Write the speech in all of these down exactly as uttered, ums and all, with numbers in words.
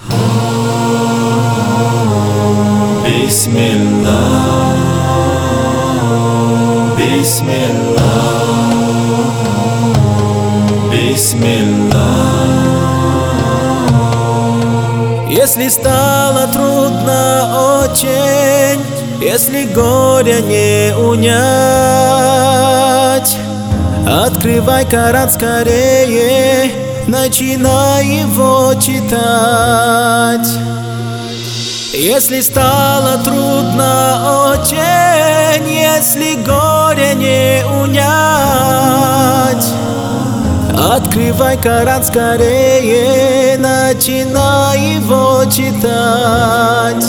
Бисмилlah, Бисмилlah, Бисмилlah. Если стало трудно очень, если горя не унять, открывай Коран скорее, начинай его читать. Если стало трудно очень, если горе не унять, открывай Коран скорее, начинай его читать.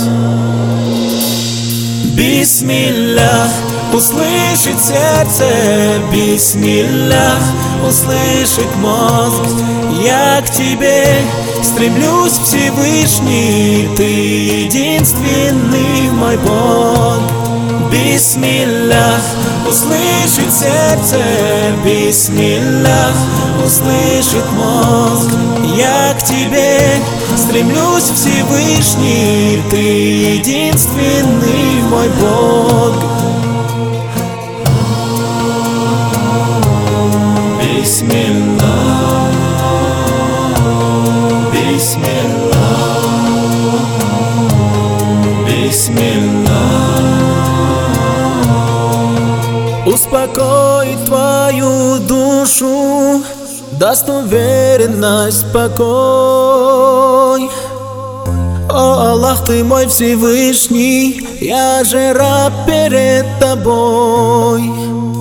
Бисмилlah, услышит сердце, бисмилlah, услышит мозг. Я к тебе стремлюсь, Всевышний, ты единственный мой Бог. Бисмилlah, услышит сердце, бисмилlah, услышит мозг. Я к тебе стремлюсь, Всевышний, ты единственный мой Бог. Бисмилlah, Бисмилlah, Бисмилlah. Успокоит твою душу, даст уверенность, покой. О Аллах, ты мой Всевышний, я же раб перед тобой.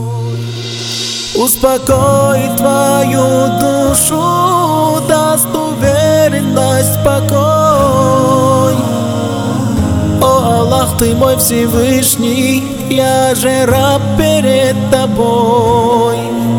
Успокоит твою душу, даст уверенность, покой. О Аллах, ты мой Всевышний, я же раб перед тобой.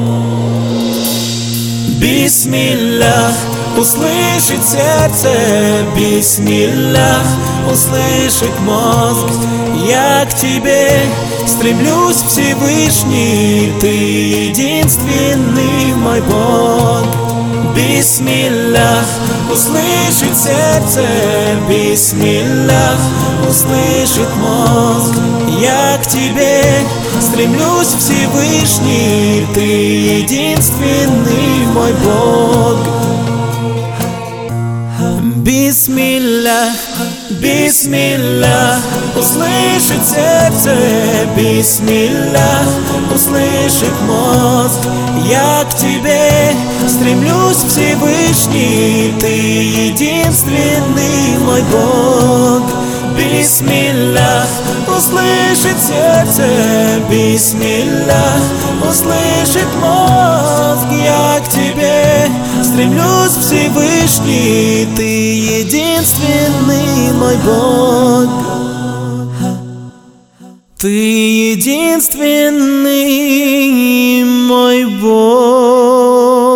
Бисмилlah, услышит сердце, бисмилlah, услышит мозг. Я к тебе стремлюсь, Всевышний, ты единственный мой Бог. Бисмилlah, услышит сердце, бисмилlah, услышит мозг. Я к тебе стремлюсь, Всевышний, ты единственный мой Бог. Бисмилlah, бисмилlah, услышит сердце, бисмилlah, услышит мозг. Я к тебе стремлюсь, Всевышний, ты единственный мой Бог. Бисмилlah, услышит сердце, бисмилlah, услышит мозг. Я к тебе стремлюсь, Всевышний, ты единственный мой Бог. Ты единственный мой Бог.